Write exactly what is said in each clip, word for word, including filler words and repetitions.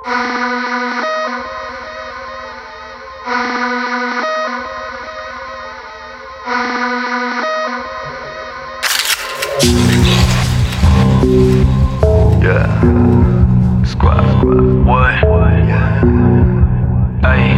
Yeah, squad, squad. What? Ay,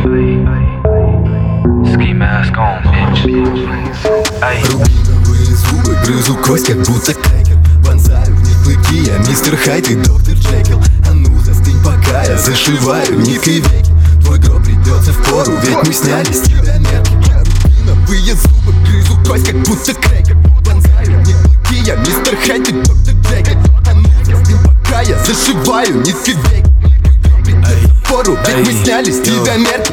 ski mask on, bitch. Ay. Рубиновые зубы, грызу кость, как будто крекер. Вонзаю в них клыки, я мистер Хайд и доктор Джекил. А ну застынь, пока я зашиваю ниткой веки. Твой гроб придется в пору, ведь мы сняли с тебя мерки. Рубиновые зубы, грызу кость, как будто крекер. Вонзаю в них клыки, я мистер Хайд и доктор Джекил. А ну застынь, пока я зашиваю ниткой веки. Пору, ведь мы сняли с тебя мерки.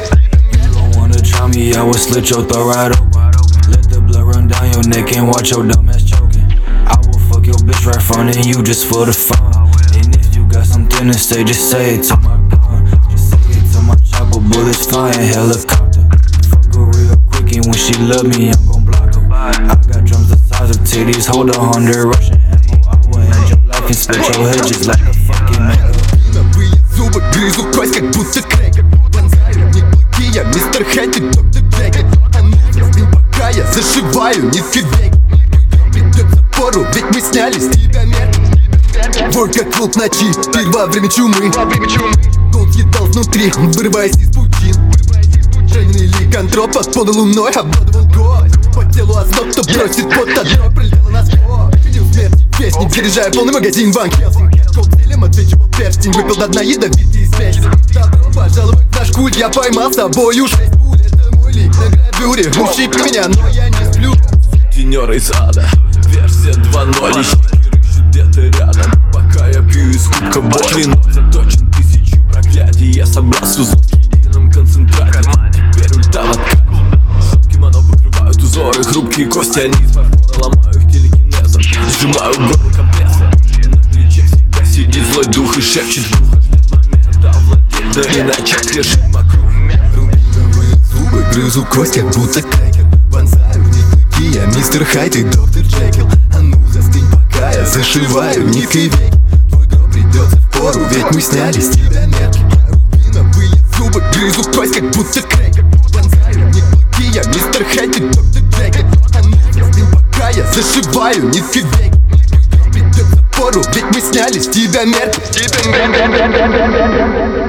Try me, I would slit your throat right open. Let the blood run down your neck and watch your dumb ass choking. I will fuck your bitch right front of you just for the fun. And if you got something to say, just say it to my gun. Just say it to my chopper, bullets flying helicopter. Fuck her real quick and when she love me, I'm gon' block her. I got drums the size of titties, hold a hundred Russian ammo. I will end your life and split your head just like a fucking man. Рубиновые зубы, грызу кость, как будто крекер. Вонзаю в них клыки, я мистер Хайд и доктор Джекил. А ну застынь, пока я зашиваю ниткой веки. Придется в пору, ведь мы сняли с тебя мерки. Вой, как волк ночи, пир во время чумы. Голд съедал внутри, вырываясь из пучин. Раненый ликантроп под полной луной обладывал гость. По телу озноб, кто бросит под одно, пролило насквозь. Видел смерть, песни, заряжая полный магазин Ван Хелсинг. Коктейлем отвечивал перстень, выпил до дна ядовитые смеси. Добро пожаловать в наш культ, я поймал с собою шесть пуль. Это мой лик на гравюре, ущипни меня, но я не сплю. Тенёры из ада, версия два ноль. Ищейки рыщут где-то рядом, пока я пью из кубка бой. Клинок заточен тысячу проклятий, я собрал всю злость в едином концентрате. Теперь ульта в откате. Шутки моно покрывают узоры, хрупкие кости, они из фарфора, ломаю их телекинезом. Сжимаю горло компрессор, на плече всегда сидит злой дух и шепчет в ухо. Ждет момента овладеть, да иначе решит вокруг. Рубиновые зубы, грызу кость, как будто крекер. Вонзаю в них клыки, я мистер Хайд и доктор Джекил. А ну застынь, пока я зашиваю ниткой веки. Твой гроб придется в пору, ведь мы сняли с тебя мерки. Рубиновые зубы, грызу кость, как будто крекер. Вонзаю в них клыки, я мистер Хайд и доктор Джекил. А ну застынь, пока я зашиваю ниткой веки. Твой гроб придется в пору, ведь мы сняли с тебя мерки.